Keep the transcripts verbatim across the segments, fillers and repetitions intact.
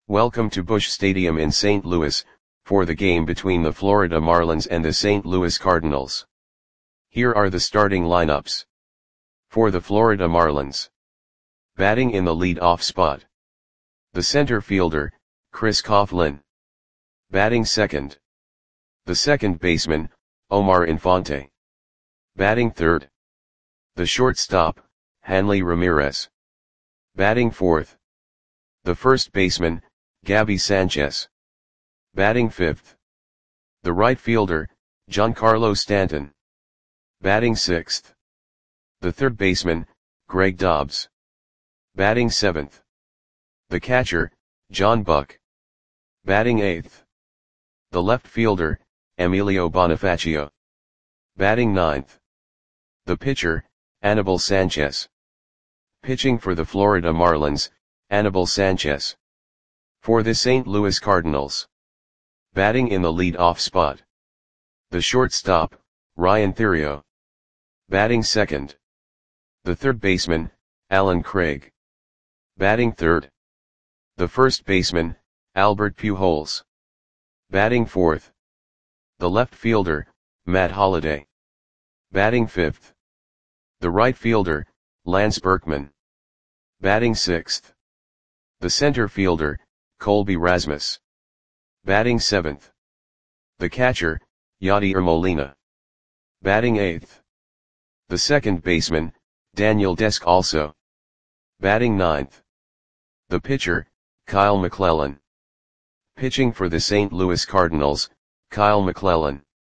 Welcome to Busch Stadium in Saint Louis, for the game between the Florida Marlins and the Saint Louis Cardinals. Here are the starting lineups. For the Florida Marlins. Batting in the lead-off spot. The center fielder, Chris Coghlan. Batting second. The second baseman, Omar Infante. Batting third. The shortstop, Hanley Ramirez. Batting fourth. The first baseman, Gabby Sanchez. Batting fifth. The right fielder, Giancarlo Stanton. Batting sixth. The third baseman, Greg Dobbs. Batting seventh. The catcher, John Buck. Batting eighth. The left fielder, Emilio Bonifacio. Batting ninth. The pitcher, Anibal Sanchez. Pitching for the Florida Marlins, Anibal Sanchez. For the Saint Louis Cardinals. Batting in the lead-off spot. The shortstop, Ryan Theriot. Batting second. The third baseman, Allen Craig. Batting third. The first baseman, Albert Pujols. Batting fourth. The left fielder, Matt Holliday. Batting fifth. The right fielder, Lance Berkman. Batting sixth. The center fielder, Colby Rasmus. Batting seventh. The catcher, Yadier Molina. Batting eighth. The second baseman, Daniel Descalso. Batting ninth. The pitcher, Kyle McClellan. Pitching for the Saint Louis Cardinals, Kyle McClellan.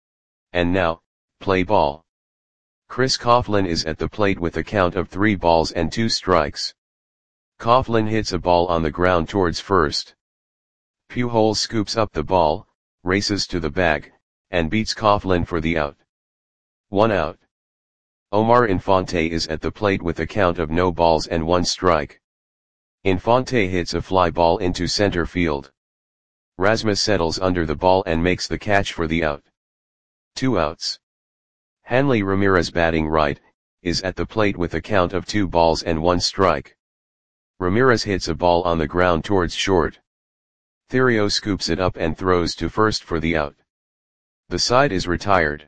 And now, play ball. Chris Coghlan is at the plate with a count of three balls and two strikes. Coghlan hits a ball on the ground towards first. Pujols scoops up the ball, races to the bag, and beats Coghlan for the out. One out. Omar Infante is at the plate with a count of no balls and one strike. Infante hits a fly ball into center field. Rasmus settles under the ball and makes the catch for the out. Two outs. Hanley Ramirez, batting right, is at the plate with a count of two balls and one strike. Ramirez hits a ball on the ground towards short. Theriot scoops it up and throws to first for the out. The side is retired.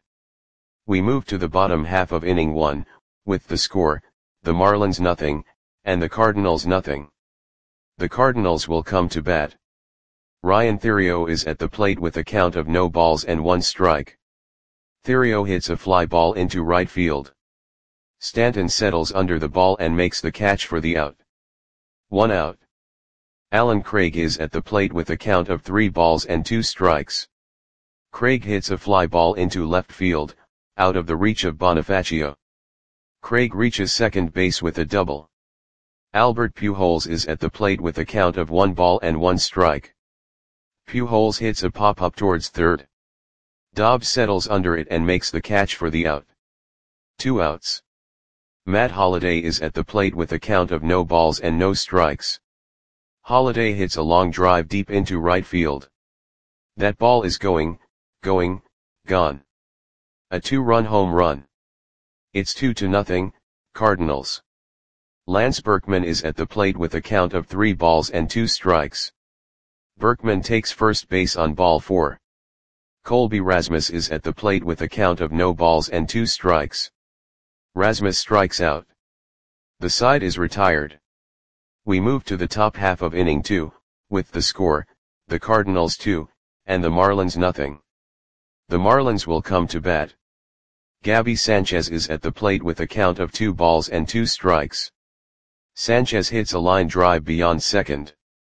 We move to the bottom half of inning one, with the score, the Marlins nothing, and the Cardinals nothing. The Cardinals will come to bat. Ryan Theriot is at the plate with a count of no balls and one strike. Theriot hits a fly ball into right field. Stanton settles under the ball and makes the catch for the out. One out. Allen Craig is at the plate with a count of three balls and two strikes. Craig hits a fly ball into left field, out of the reach of Bonifacio. Craig reaches second base with a double. Albert Pujols is at the plate with a count of one ball and one strike. Pujols hits a pop-up towards third. Dobbs settles under it and makes the catch for the out. Two outs. Matt Holliday is at the plate with a count of no balls and no strikes. Holliday hits a long drive deep into right field. That ball is going, going, gone. A two-run home run. It's two to nothing, Cardinals. Lance Berkman is at the plate with a count of three balls and two strikes. Berkman takes first base on ball four. Colby Rasmus is at the plate with a count of no balls and two strikes. Rasmus strikes out. The side is retired. We move to the top half of inning two, with the score, the Cardinals two, and the Marlins nothing. The Marlins will come to bat. Gabby Sanchez is at the plate with a count of two balls and two strikes. Sanchez hits a line drive beyond second.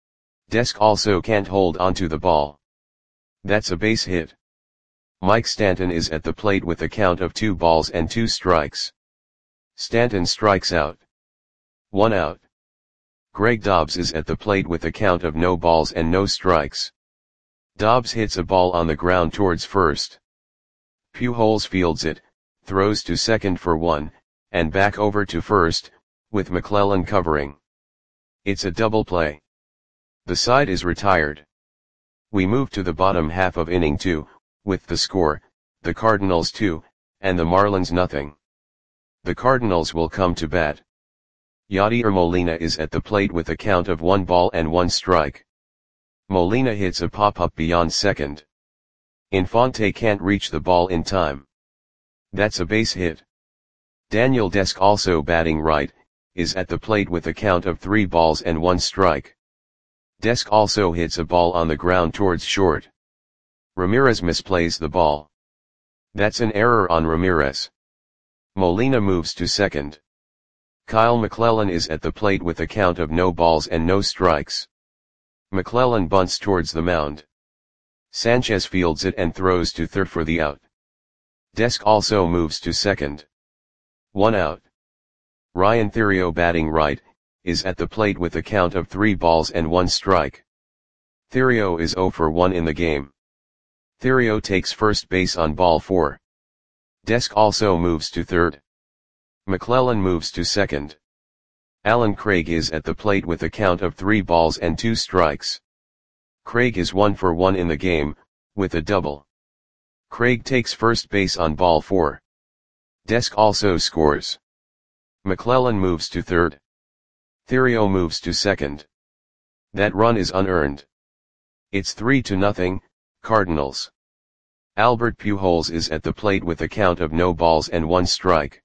Descalso can't hold onto the ball. That's a base hit. Mike Stanton is at the plate with a count of two balls and two strikes. Stanton strikes out. One out. Greg Dobbs is at the plate with a count of no balls and no strikes. Dobbs hits a ball on the ground towards first. Pujols fields it, throws to second for one, and back over to first, with McClellan covering. It's a double play. The side is retired. We move to the bottom half of inning two, with the score, the Cardinals two, and the Marlins nothing. The Cardinals will come to bat. Yadier Molina is at the plate with a count of one ball and one strike. Molina hits a pop-up beyond second. Infante can't reach the ball in time. That's a base hit. Daniel Desk, also batting right, is at the plate with a count of three balls and one strike. Desk also hits a ball on the ground towards short. Ramirez misplays the ball. That's an error on Ramirez. Molina moves to second. Kyle McClellan is at the plate with a count of no balls and no strikes. McClellan bunts towards the mound. Sanchez fields it and throws to third for the out. Desk also moves to second. One out. Ryan Theriot, batting right, is at the plate with a count of three balls and one strike. Theriot is zero for one in the game. Theriot takes first base on ball four. Desk also moves to third. McClellan moves to second. Alan Craig is at the plate with a count of three balls and two strikes. Craig is one for one in the game, with a double. Craig takes first base on ball four. Desk also scores. McClellan moves to third. Theriot moves to second. That run is unearned. It's three to nothing, Cardinals. Albert Pujols is at the plate with a count of no balls and one strike.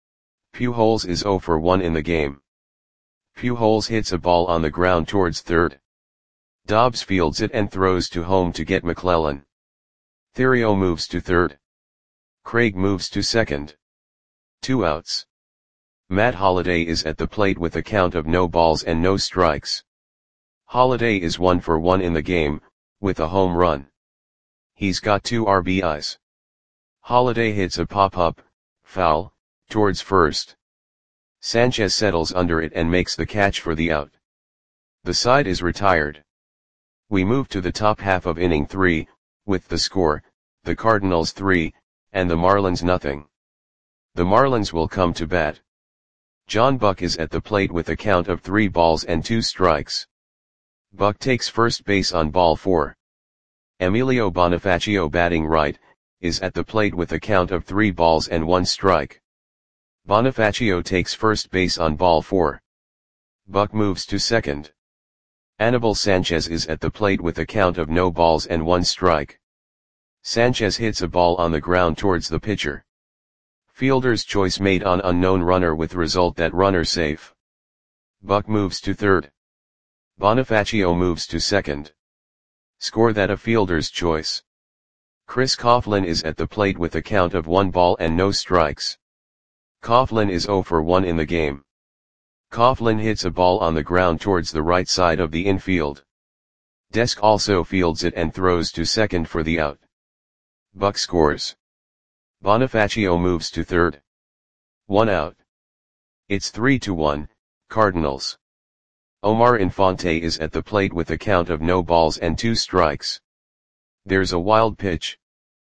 Pujols is zero for one in the game. Pujols hits a ball on the ground towards third. Dobbs fields it and throws to home to get McClellan. Theriot moves to third. Craig moves to second. Two outs. Matt Holliday is at the plate with a count of no balls and no strikes. Holliday is one for one in the game, with a home run. He's got two R B Is. Holliday hits a pop-up, foul, towards first. Sanchez settles under it and makes the catch for the out. The side is retired. We move to the top half of inning three, with the score, the Cardinals three, and the Marlins nothing. The Marlins will come to bat. John Buck is at the plate with a count of three balls and two strikes. Buck takes first base on ball four. Emilio Bonifacio, batting right, is at the plate with a count of three balls and one strike. Bonifacio takes first base on ball four. Buck moves to second. Anibal Sanchez is at the plate with a count of no balls and one strike. Sanchez hits a ball on the ground towards the pitcher. Fielder's choice made on unknown runner with result that runner safe. Buck moves to third. Bonifacio moves to second. Score that a fielder's choice. Chris Coughlin is at the plate with a count of one ball and no strikes. Coughlin is zero for one in the game. Coughlin hits a ball on the ground towards the right side of the infield. Desk also fields it and throws to second for the out. Buck scores. Bonifacio moves to third. One out. It's three to one, Cardinals. Omar Infante is at the plate with a count of no balls and two strikes. There's a wild pitch.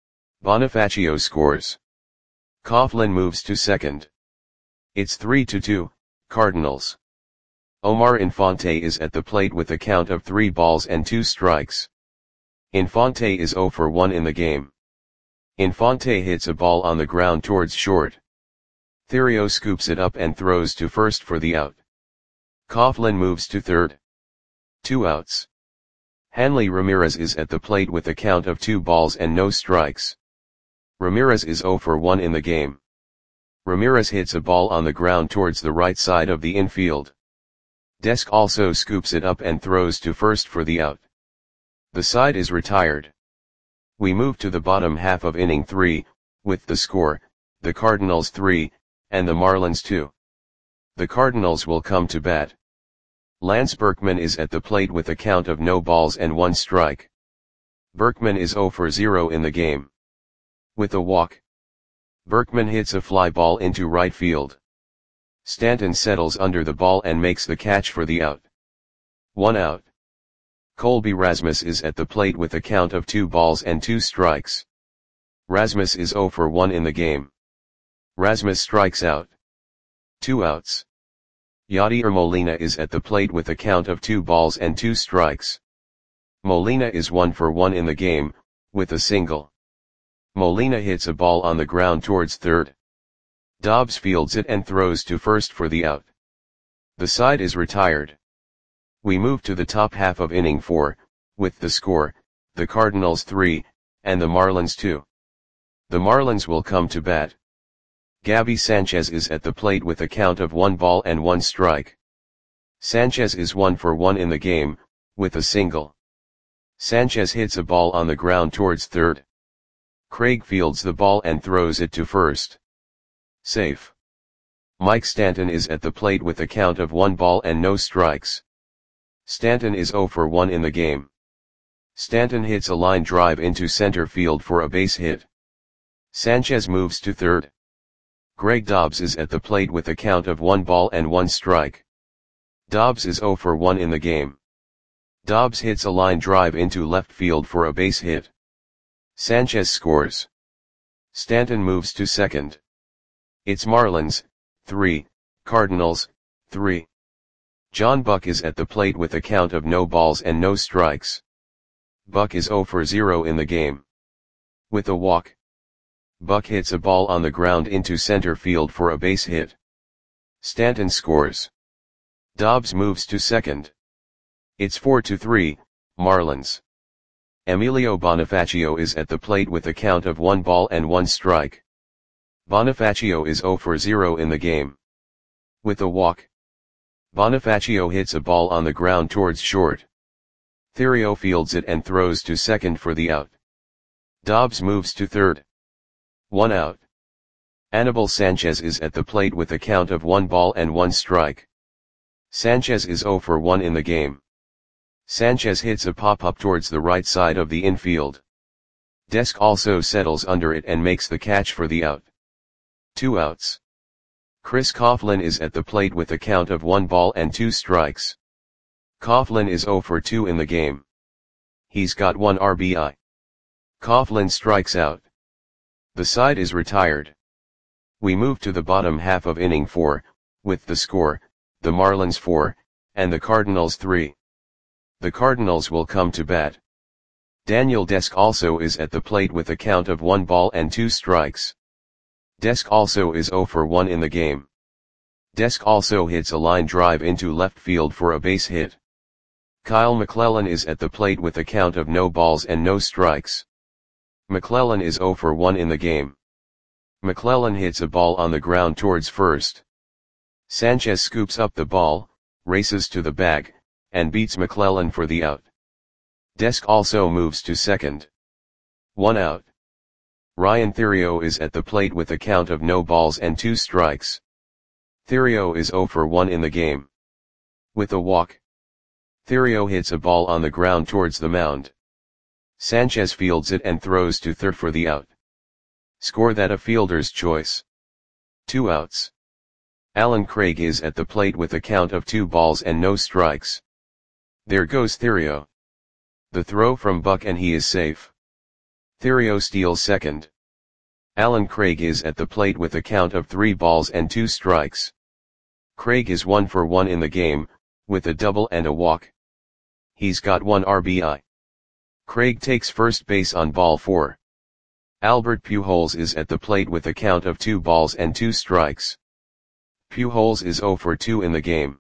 Bonifacio scores. Coughlin moves to second. It's three to two, Cardinals. Omar Infante is at the plate with a count of three balls and two strikes. Infante is zero for one in the game. Infante hits a ball on the ground towards short. Theriot scoops it up and throws to first for the out. Coughlin moves to third. Two outs. Hanley Ramirez is at the plate with a count of two balls and no strikes. Ramirez is zero for one in the game. Ramirez hits a ball on the ground towards the right side of the infield. Desk also scoops it up and throws to first for the out. The side is retired. We move to the bottom half of inning three, with the score, the Cardinals three, and the Marlins two. The Cardinals will come to bat. Lance Berkman is at the plate with a count of no balls and one strike. Berkman is zero for zero in the game. With a walk. Berkman hits a fly ball into right field. Stanton settles under the ball and makes the catch for the out. One out. Colby Rasmus is at the plate with a count of two balls and two strikes. Rasmus is zero for one in the game. Rasmus strikes out. Two outs. Yadier Molina is at the plate with a count of two balls and two strikes. Molina is one for one in the game, with a single. Molina hits a ball on the ground towards third. Dobbs fields it and throws to first for the out. The side is retired. We move to the top half of inning four, with the score, the Cardinals three, and the Marlins two. The Marlins will come to bat. Gabby Sanchez is at the plate with a count of one ball and one strike. Sanchez is one for one in the game, with a single. Sanchez hits a ball on the ground towards third. Craig fields the ball and throws it to first. Safe. Mike Stanton is at the plate with a count of one ball and no strikes. Stanton is zero for one in the game. Stanton hits a line drive into center field for a base hit. Sanchez moves to third. Greg Dobbs is at the plate with a count of one ball and one strike. Dobbs is zero for one in the game. Dobbs hits a line drive into left field for a base hit. Sanchez scores. Stanton moves to second. It's Marlins, three, Cardinals, three. John Buck is at the plate with a count of no balls and no strikes. Buck is zero for zero in the game. With a walk. Buck hits a ball on the ground into center field for a base hit. Stanton scores. Dobbs moves to second. It's four to three, Marlins. Emilio Bonifacio is at the plate with a count of one ball and one strike. Bonifacio is zero for zero in the game. With a walk. Bonifacio hits a ball on the ground towards short. Theriot fields it and throws to second for the out. Dobbs moves to third. One out. Anibal Sanchez is at the plate with a count of one ball and one strike. Sanchez is zero for one in the game. Sanchez hits a pop-up towards the right side of the infield. Desk also settles under it and makes the catch for the out. Two outs. Chris Coughlin is at the plate with a count of one ball and two strikes. Coughlin is zero for two in the game. He's got one R B I. Coughlin strikes out. The side is retired. We move to the bottom half of inning four, with the score, the Marlins four, and the Cardinals three. The Cardinals will come to bat. Daniel Desk also is at the plate with a count of one ball and two strikes. Desk also is zero for one in the game. Desk also hits a line drive into left field for a base hit. Kyle McClellan is at the plate with a count of no balls and no strikes. McClellan is zero for one in the game. McClellan hits a ball on the ground towards first. Sanchez scoops up the ball, races to the bag, and beats McClellan for the out. Desk also moves to second. One out. Ryan Theriot is at the plate with a count of no balls and two strikes. Theriot is zero for one in the game. With a walk. Theriot hits a ball on the ground towards the mound. Sanchez fields it and throws to third for the out. Score that a fielder's choice. Two outs. Alan Craig is at the plate with a count of two balls and no strikes. There goes Theriot. The throw from Buck and he is safe. Theriot steals second. Alan Craig is at the plate with a count of three balls and two strikes. Craig is one for one in the game, with a double and a walk. He's got one R B I. Craig takes first base on ball four. Albert Pujols is at the plate with a count of two balls and two strikes. Pujols is zero for two in the game.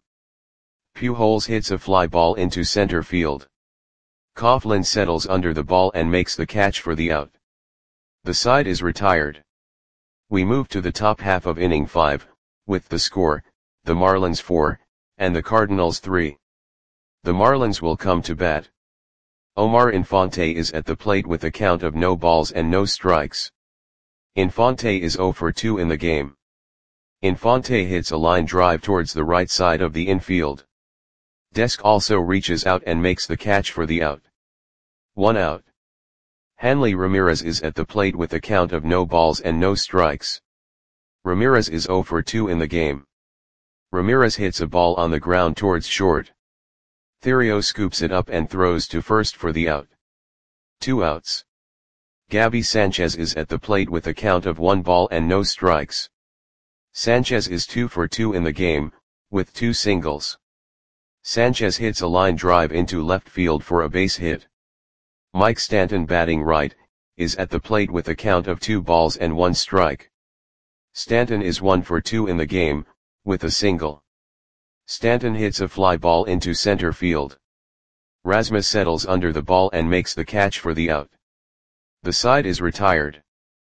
Pujols hits a fly ball into center field. Coughlin settles under the ball and makes the catch for the out. The side is retired. We move to the top half of inning five, with the score, the Marlins four, and the Cardinals three. The Marlins will come to bat. Omar Infante is at the plate with a count of no balls and no strikes. Infante is zero for two in the game. Infante hits a line drive towards the right side of the infield. Desk also reaches out and makes the catch for the out. One out. Hanley Ramirez is at the plate with a count of no balls and no strikes. Ramirez is zero for two in the game. Ramirez hits a ball on the ground towards short. Theriot scoops it up and throws to first for the out. Two outs. Gabby Sanchez is at the plate with a count of one ball and no strikes. Sanchez is two for two in the game, with two singles. Sanchez hits a line drive into left field for a base hit. Mike Stanton, batting right, is at the plate with a count of two balls and one strike. Stanton is one for two in the game, with a single. Stanton hits a fly ball into center field. Rasmus settles under the ball and makes the catch for the out. The side is retired.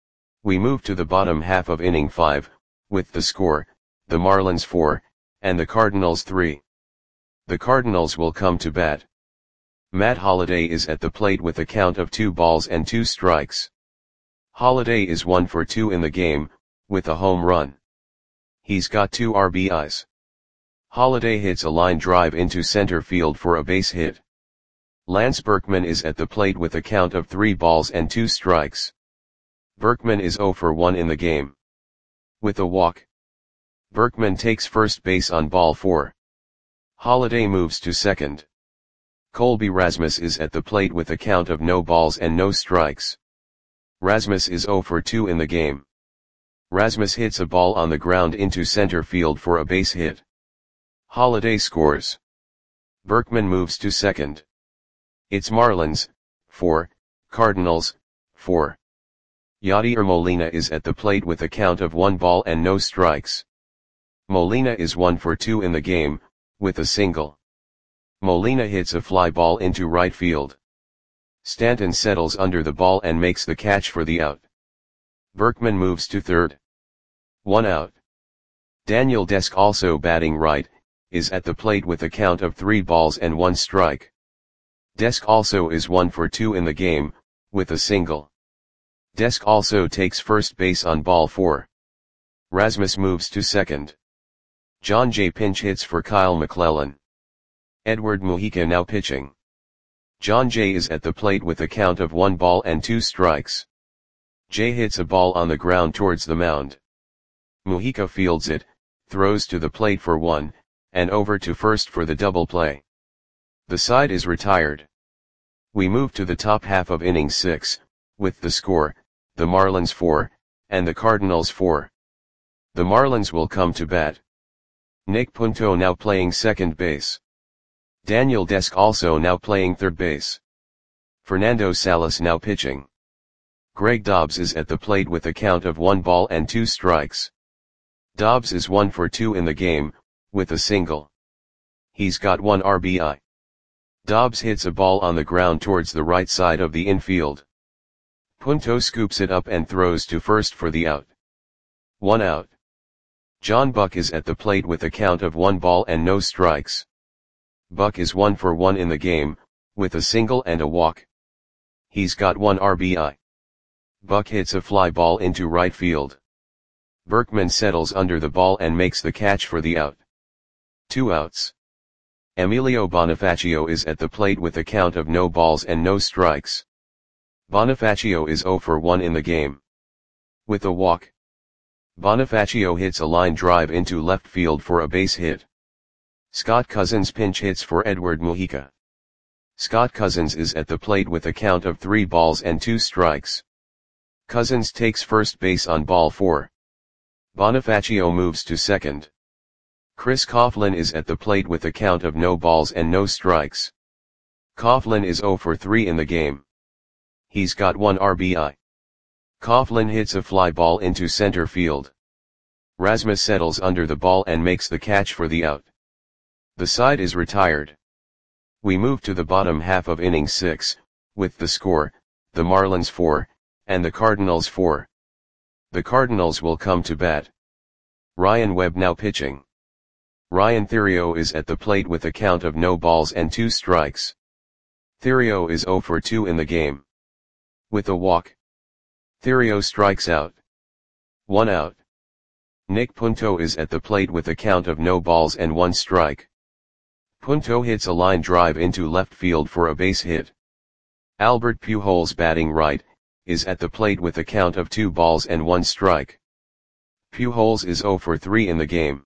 We move to the bottom half of inning five, with the score, the Marlins four, and the Cardinals three. The Cardinals will come to bat. Matt Holliday is at the plate with a count of two balls and two strikes. Holliday is one for two in the game, with a home run. He's got two R B Is. Holliday hits a line drive into center field for a base hit. Lance Berkman is at the plate with a count of three balls and two strikes. Berkman is zero for one in the game. With a walk. Berkman takes first base on ball four. Holliday moves to second. Colby Rasmus is at the plate with a count of no balls and no strikes. Rasmus is zero for two in the game. Rasmus hits a ball on the ground into center field for a base hit. Holliday scores. Berkman moves to second. It's Marlins, four, Cardinals, four. Yadier Molina is at the plate with a count of one ball and no strikes. Molina is one for two in the game, with a single. Molina hits a fly ball into right field. Stanton settles under the ball and makes the catch for the out. Berkman moves to third. One out. Daniel Desk, also batting right, is at the plate with a count of three balls and one strike. Desk also is one for two in the game, with a single. Desk also takes first base on ball four. Rasmus moves to second. John Jay pinch hits for Kyle McClellan. Edward Mujica now pitching. John Jay is at the plate with a count of one ball and two strikes. Jay hits a ball on the ground towards the mound. Mujica fields it, throws to the plate for one, and over to first for the double play. The side is retired. We move to the top half of inning six, with the score, the Marlins four, and the Cardinals four. The Marlins will come to bat. Nick Punto now playing second base. Daniel Desk also now playing third base. Fernando Salas now pitching. Greg Dobbs is at the plate with a count of one ball and two strikes. Dobbs is one for two in the game, with a single. He's got one R B I. Dobbs hits a ball on the ground towards the right side of the infield. Punto scoops it up and throws to first for the out. One out. John Buck is at the plate with a count of one ball and no strikes. Buck is one for one in the game, with a single and a walk. He's got one R B I. Buck hits a fly ball into right field. Berkman settles under the ball and makes the catch for the out. Two outs. Emilio Bonifacio is at the plate with a count of no balls and no strikes. Bonifacio is zero for one in the game. With a walk. Bonifacio hits a line drive into left field for a base hit. Scott Cousins pinch hits for Edward Mujica. Scott Cousins is at the plate with a count of three balls and two strikes. Cousins takes first base on ball four. Bonifacio moves to second. Chris Coughlin is at the plate with a count of no balls and no strikes. Coughlin is zero for three in the game. He's got one R B I. Coughlin hits a fly ball into center field. Rasmus settles under the ball and makes the catch for the out. The side is retired. We move to the bottom half of inning six, with the score, the Marlins four, and the Cardinals four. The Cardinals will come to bat. Ryan Webb now pitching. Ryan Theriot is at the plate with a count of no balls and two strikes. Theriot is zero for two in the game. With a walk. Theriot strikes out. One out. Nick Punto is at the plate with a count of no balls and one strike. Punto hits a line drive into left field for a base hit. Albert Pujols, batting right, is at the plate with a count of two balls and one strike. Pujols is zero for three in the game.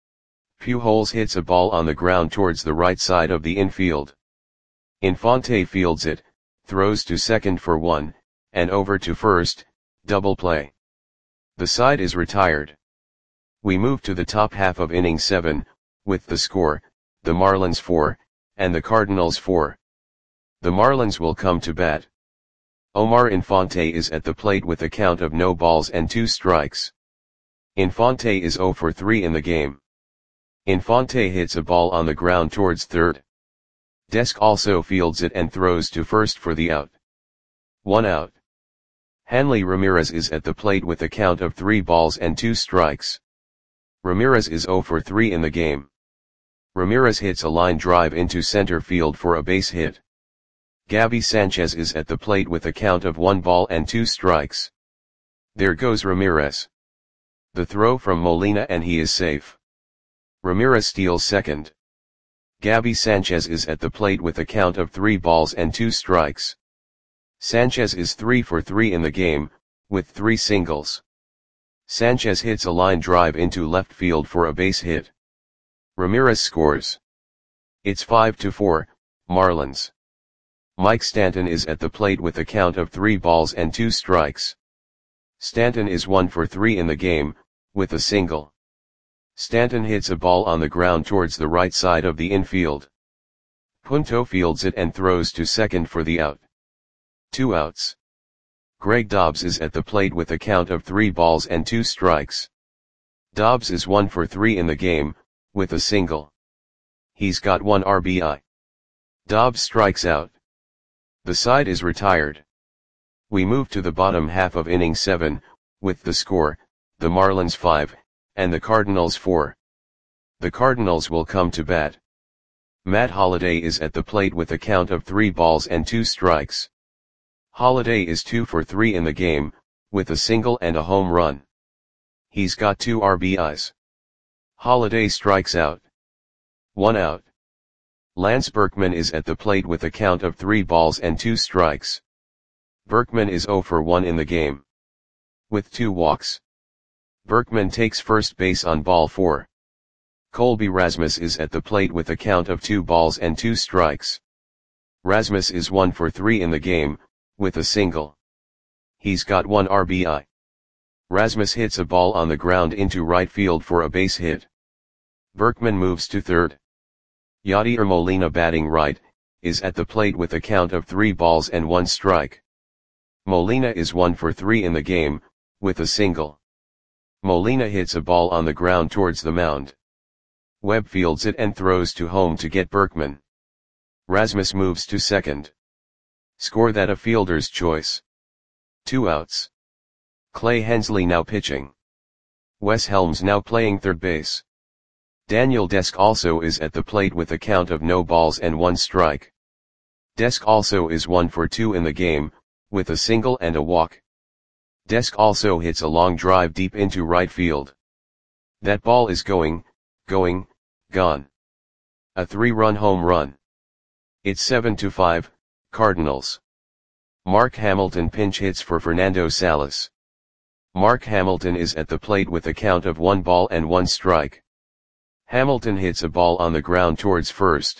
Pujols hits a ball on the ground towards the right side of the infield. Infante fields it, throws to second for one, and over to first, double play. The side is retired. We move to the top half of inning seven, with the score, the Marlins four, and the Cardinals four. The Marlins will come to bat. Omar Infante is at the plate with a count of no balls and two strikes. Infante is zero for three in the game. Infante hits a ball on the ground towards third. Desk also fields it and throws to first for the out. One out. Hanley Ramirez is at the plate with a count of three balls and two strikes. Ramirez is zero for three in the game. Ramirez hits a line drive into center field for a base hit. Gabby Sanchez is at the plate with a count of one ball and two strikes. There goes Ramirez. The throw from Molina and he is safe. Ramirez steals second. Gabby Sanchez is at the plate with a count of three balls and two strikes. Sanchez is three for three in the game, with three singles. Sanchez hits a line drive into left field for a base hit. Ramirez scores. It's five to four, Marlins. Mike Stanton is at the plate with a count of three balls and two strikes. Stanton is one for three in the game, with a single. Stanton hits a ball on the ground towards the right side of the infield. Punto fields it and throws to second for the out. Two outs. Greg Dobbs is at the plate with a count of three balls and two strikes. Dobbs is one for three in the game, with a single. He's got one R B I. Dobbs strikes out. The side is retired. We move to the bottom half of inning seven, with the score, the Marlins five, and the Cardinals four. The Cardinals will come to bat. Matt Holliday is at the plate with a count of three balls and two strikes. Holliday is two for three in the game, with a single and a home run. He's got two R B Is. Holliday strikes out. One out. Lance Berkman is at the plate with a count of three balls and two strikes. Berkman is zero for one in the game. With two walks. Berkman takes first base on ball four. Colby Rasmus is at the plate with a count of two balls and two strikes. Rasmus is one for three in the game, with a single. He's got one R B I. Rasmus hits a ball on the ground into right field for a base hit. Berkman moves to third. Yadier Molina, batting right, is at the plate with a count of three balls and one strike. Molina is one for three in the game, with a single. Molina hits a ball on the ground towards the mound. Webb fields it and throws to home to get Berkman. Rasmus moves to second. Score that a fielder's choice. Two outs. Clay Hensley now pitching. Wes Helms now playing third base. Daniel Desk also is at the plate with a count of no balls and one strike. Desk also is one for two in the game, with a single and a walk. Desk also hits a long drive deep into right field. That ball is going, going, gone. A three-run home run. It's seven to five, Cardinals. Mark Hamilton pinch hits for Fernando Salas. Mark Hamilton is at the plate with a count of one ball and one strike. Hamilton hits a ball on the ground towards first.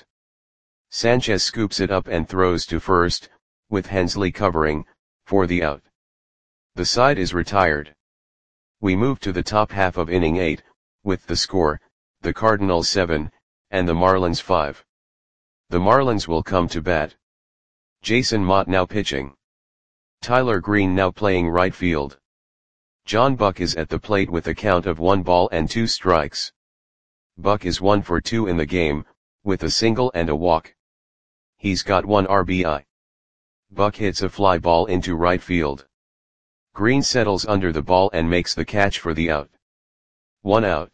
Sanchez scoops it up and throws to first, with Hensley covering, for the out. The side is retired. We move to the top half of inning eight, with the score, the Cardinals seven, and the Marlins five. The Marlins will come to bat. Jason Mott now pitching. Tyler Green now playing right field. John Buck is at the plate with a count of one ball and two strikes. Buck is one for two in the game, with a single and a walk. He's got one R B I. Buck hits a fly ball into right field. Green settles under the ball and makes the catch for the out. One out.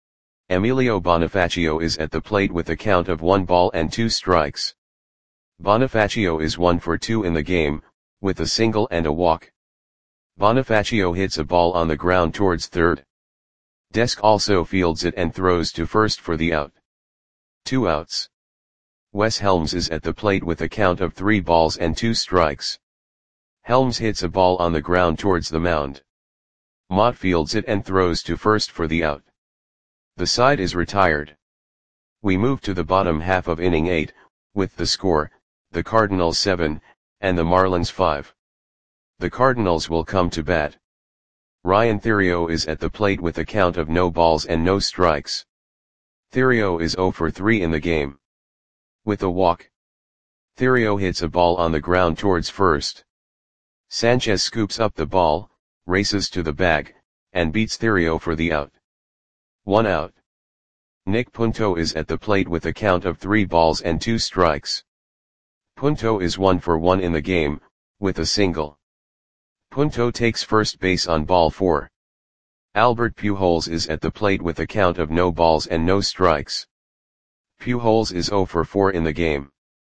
Emilio Bonifacio is at the plate with a count of one ball and two strikes. Bonifacio is one for two in the game, with a single and a walk. Bonifacio hits a ball on the ground towards third. Desk also fields it and throws to first for the out. Two outs. Wes Helms is at the plate with a count of three balls and two strikes. Helms hits a ball on the ground towards the mound. Mott fields it and throws to first for the out. The side is retired. We move to the bottom half of inning eight, with the score, the Cardinals seven, and the Marlins five. The Cardinals will come to bat. Ryan Theriot is at the plate with a count of no balls and no strikes. Theriot is zero for three in the game. With a walk. Theriot hits a ball on the ground towards first. Sanchez scoops up the ball, races to the bag, and beats Theriot for the out. One out. Nick Punto is at the plate with a count of three balls and two strikes. Punto is one for one in the game, with a single. Punto takes first base on ball four. Albert Pujols is at the plate with a count of no balls and no strikes. Pujols is zero for four in the game.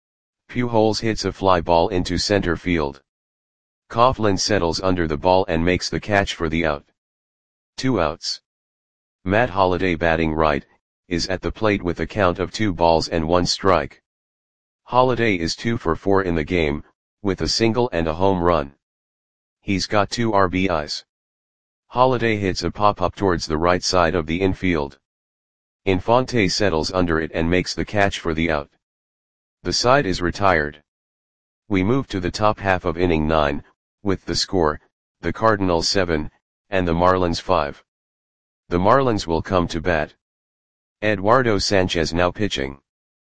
Pujols hits a fly ball into center field. Coughlin settles under the ball and makes the catch for the out. Two outs. Matt Holliday, batting right, is at the plate with a count of two balls and one strike. Holliday is two for four in the game, with a single and a home run. He's got two R B Is. Holliday hits a pop-up towards the right side of the infield. Infante settles under it and makes the catch for the out. The side is retired. We move to the top half of inning nine, with the score, the Cardinals seven, and the Marlins five. The Marlins will come to bat. Eduardo Sanchez now pitching.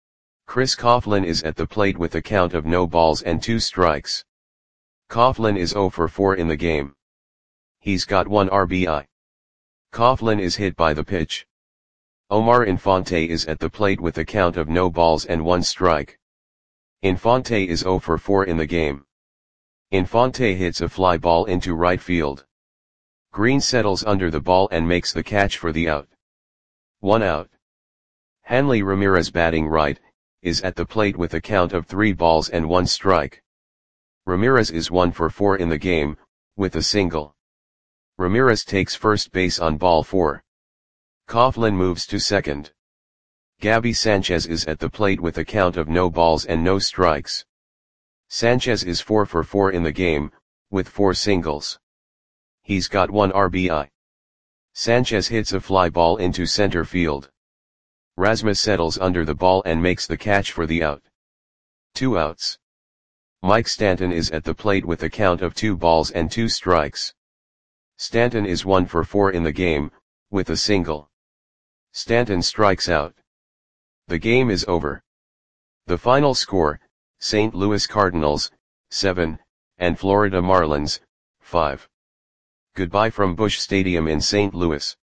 Chris Coughlin is at the plate with a count of no balls and two strikes. Coughlin is zero for four in the game. He's got one R B I. Coughlin is hit by the pitch. Omar Infante is at the plate with a count of no balls and one strike. Infante is zero for four in the game. Infante hits a fly ball into right field. Green settles under the ball and makes the catch for the out. One out. Hanley Ramirez, batting right, is at the plate with a count of three balls and one strike. Ramirez is one for four in the game, with a single. Ramirez takes first base on ball four. Coughlin moves to second. Gabby Sanchez is at the plate with a count of no balls and no strikes. Sanchez is four for four in the game, with four singles. He's got one R B I. Sanchez hits a fly ball into center field. Rasmus settles under the ball and makes the catch for the out. Two outs. Mike Stanton is at the plate with a count of two balls and two strikes. Stanton is one for four in the game, with a single. Stanton strikes out. The game is over. The final score, Saint Louis Cardinals, seven, and Florida Marlins, five. Goodbye from Busch Stadium in Saint Louis.